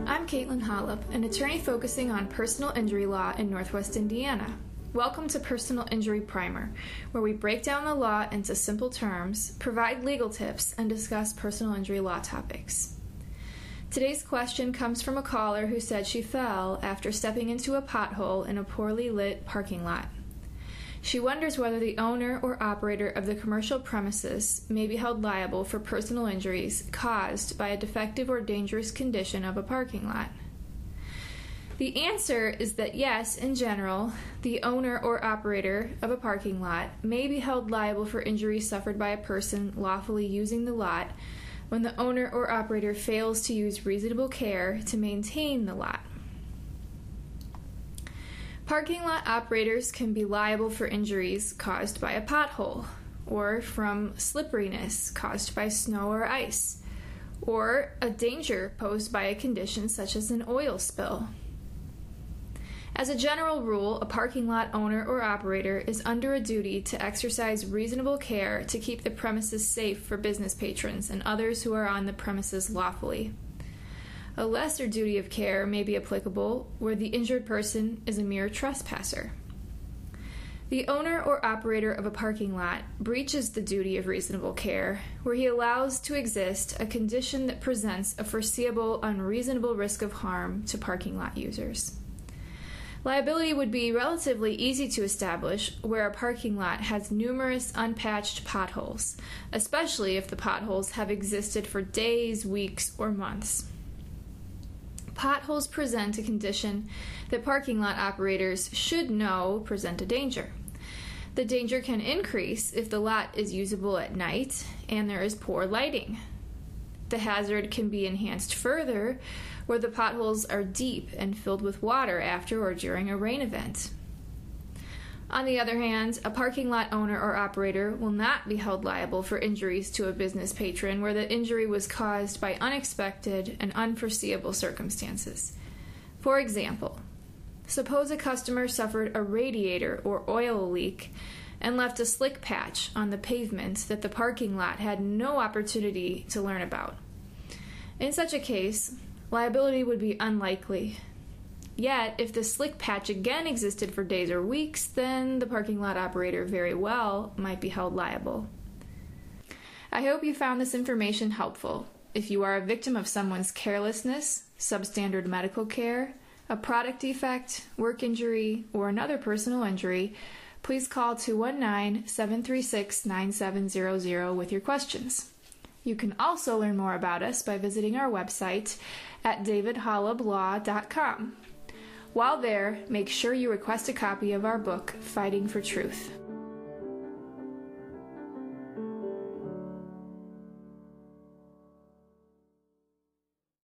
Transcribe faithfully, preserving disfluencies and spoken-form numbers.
I'm Caitlin Hollup, an attorney focusing on personal injury law in Northwest Indiana. Welcome to Personal Injury Primer, where we break down the law into simple terms, provide legal tips, and discuss personal injury law topics. Today's question comes from a caller who said she fell after stepping into a pothole in a poorly lit parking lot. She wonders whether the owner or operator of the commercial premises may be held liable for personal injuries caused by a defective or dangerous condition of a parking lot. The answer is that yes, in general, the owner or operator of a parking lot may be held liable for injuries suffered by a person lawfully using the lot when the owner or operator fails to use reasonable care to maintain the lot. Parking lot operators can be liable for injuries caused by a pothole, or from slipperiness caused by snow or ice, or a danger posed by a condition such as an oil spill. As a general rule, a parking lot owner or operator is under a duty to exercise reasonable care to keep the premises safe for business patrons and others who are on the premises lawfully. A lesser duty of care may be applicable where the injured person is a mere trespasser. The owner or operator of a parking lot breaches the duty of reasonable care where he allows to exist a condition that presents a foreseeable unreasonable risk of harm to parking lot users. Liability would be relatively easy to establish where a parking lot has numerous unpatched potholes, especially if the potholes have existed for days, weeks, or months. Potholes present a condition that parking lot operators should know present a danger. The danger can increase if the lot is usable at night and there is poor lighting. The hazard can be enhanced further where the potholes are deep and filled with water after or during a rain event. On the other hand, a parking lot owner or operator will not be held liable for injuries to a business patron where the injury was caused by unexpected and unforeseeable circumstances. For example, suppose a customer suffered a radiator or oil leak and left a slick patch on the pavement that the parking lot had no opportunity to learn about. In such a case, liability would be unlikely. Yet, if the slick patch again existed for days or weeks, then the parking lot operator very well might be held liable. I hope you found this information helpful. If you are a victim of someone's carelessness, substandard medical care, a product defect, work injury, or another personal injury, please call two one nine, seven three six, nine seven zero zero with your questions. You can also learn more about us by visiting our website at david hollup law dot com. While there, make sure you request a copy of our book, Fighting for Truth.